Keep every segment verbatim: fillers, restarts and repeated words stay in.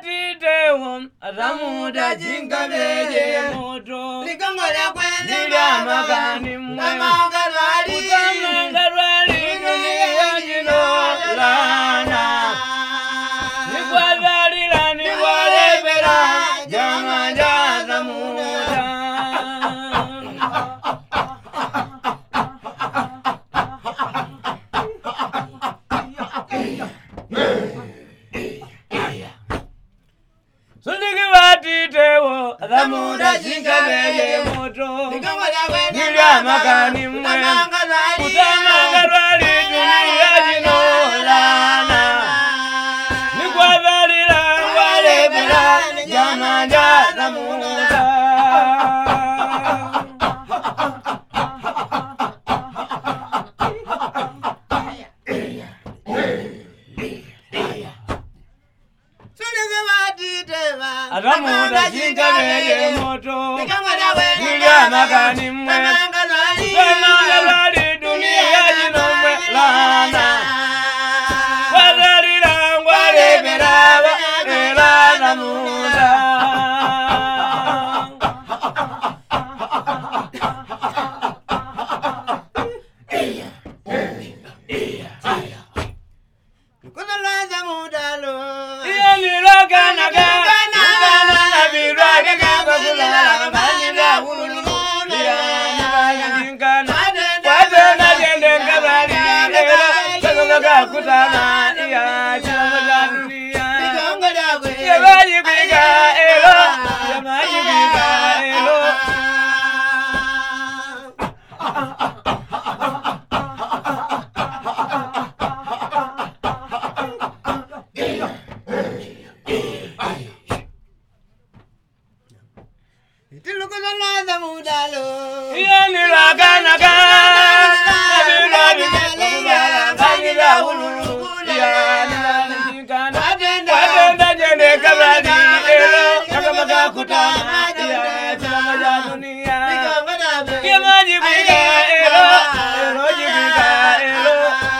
batitewo ramuda jingabeje moto likongola kwene magani mwe amangalwali amangalwali dunia jino lana nikwazalila nikwalebera jama jaza muda batitewo ramuda jingabeje moto nilya magani mwe kutamangalwali dunia jino lana nikwazalila walebera jama jaza muda ramuda jingabeje moto nilya magani mwe kutamangalwali dunia jino mwe lana kwazalila walebera walebera muda kutana iya chama dunia yamaji biga elo yamaji biga elo tilukuzana za mudalo yani lagana ga kutana ya chama ja dunia yamaji biga elo elo jibiga elo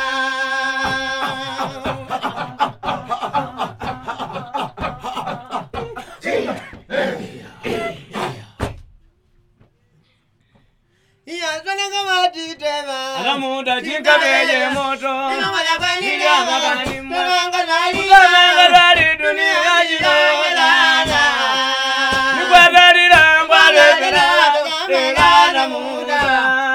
iya sana kama titema ramuda jingabeje moto nilya magani mwe amangalwali dunia jino lana nikwazalila walebera walebera muda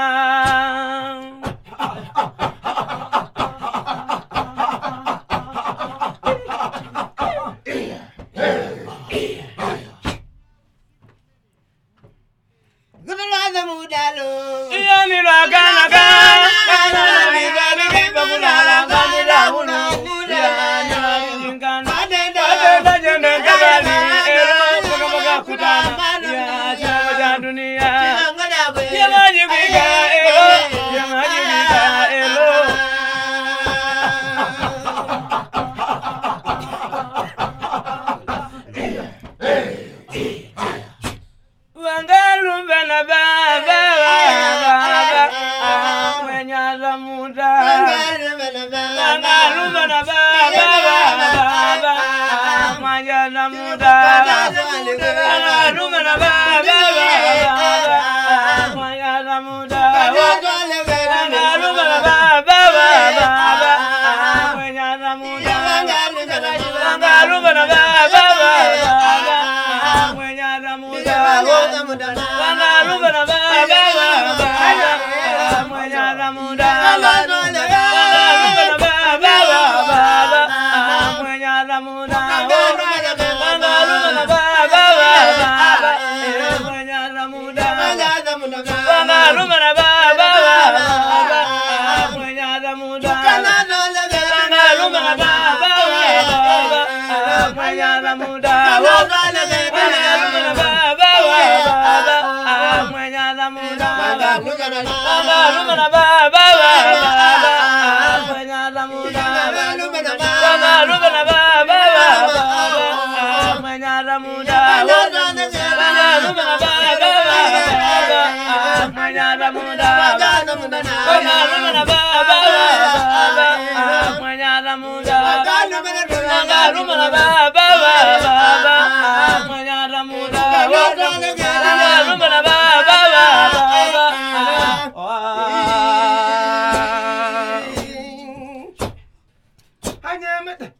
gudulaza mudalo yani lagana ga kana libali babulala ganila bulu yani jingana adenda jende kabali elo kumaga kutana ya chama ja dunia yamaji biga elo yamaji biga elo wangalu bana baba baba mwenyaza muda wangalu bana baba baba mwenyaza muda wangalu bana baba baba mwenyaza muda wangalu bana baba baba mwenyaza muda wangalu bana baba baba mwenyaza muda wangalu bana baba baba mwenyaza muda Baba Hanya